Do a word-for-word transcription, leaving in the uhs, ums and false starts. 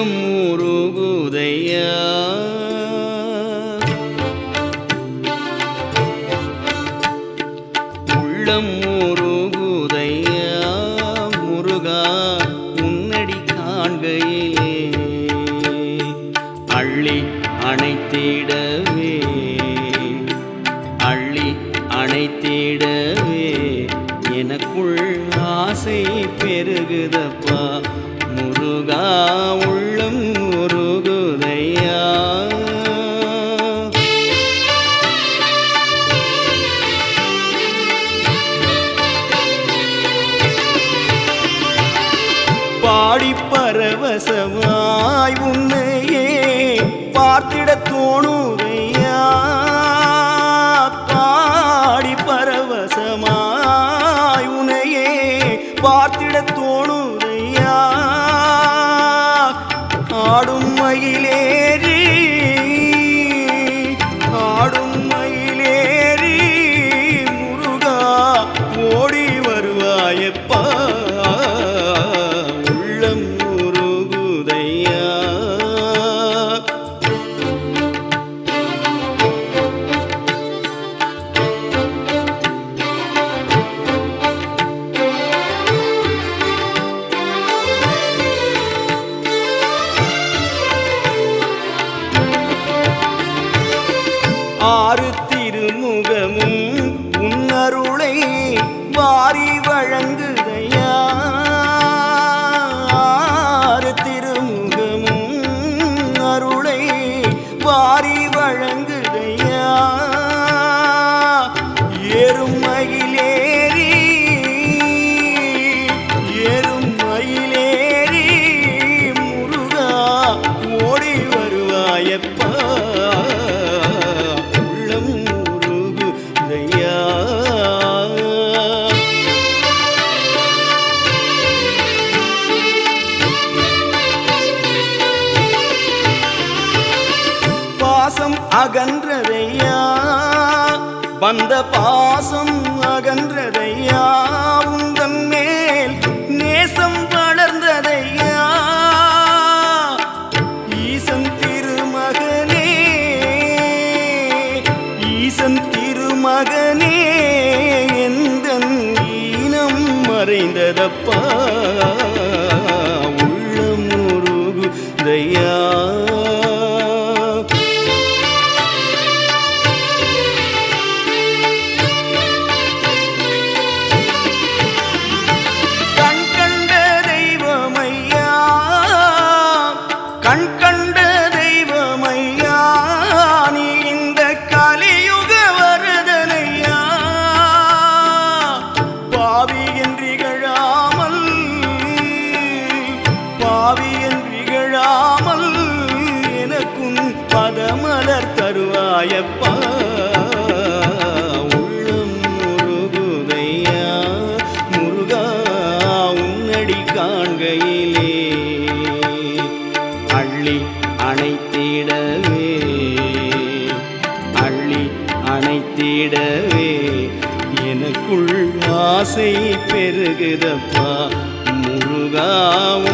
உள்ளம் உருகுதையா உள்ளம் உருகுதையா முருகா உன்னடி காண்கையிலே அள்ளி அணைத்திடவே அள்ளி அணைத்திடவே எனக்குள் ஆசை பெருகுதப்பா முருகா உள்ளம் உருகுதையா பாடி பரவசமாய் உன்னையே பார்த்திட தோணுதையா பாடி பரவசமாய் உன்னையே பார்த்திட தோணுதையா ஆடும் மயிலேறி ஆடும் மயிலேறி முருகா ஓடி வருவாயப்பா உள்ளம் உருகுதையா ஆறு திருமுகமும் உன்னருளை வாரி வழங்குதையா ஆறு திருமுகமும் அருளை வாரி வழங்குதையா ஏறும் மயிலேறி ஏறும் மயிலேறி முருகா ஓடி வருவாயப்பா பாசம் அகன்றதையா வந்த பாசம் அகன்றதையா உந்தன் மேல் நேசம் வளர்ந்ததையா ஈசன் திருமகனே ஈசன் திருமகனே எந்தன் ஈனம் மறைந்ததப்பா உள்ளம் உருகுதையா கண் கண்ட தெய்வமையா நீ இந்த கலியுக வரதனையா பாவி என்றிகழாமல் பாவி என்றிகழாமல் எனக்கும் பதமலர் தருவாயப்பா உள்ளம் முருகுதையா முருகா உன்னடி காண்கையிலே அள்ளி அணைத்திடவே அள்ளி அணைத்திடவே எனக்குள் ஆசை பெருகுதப்பா முருகா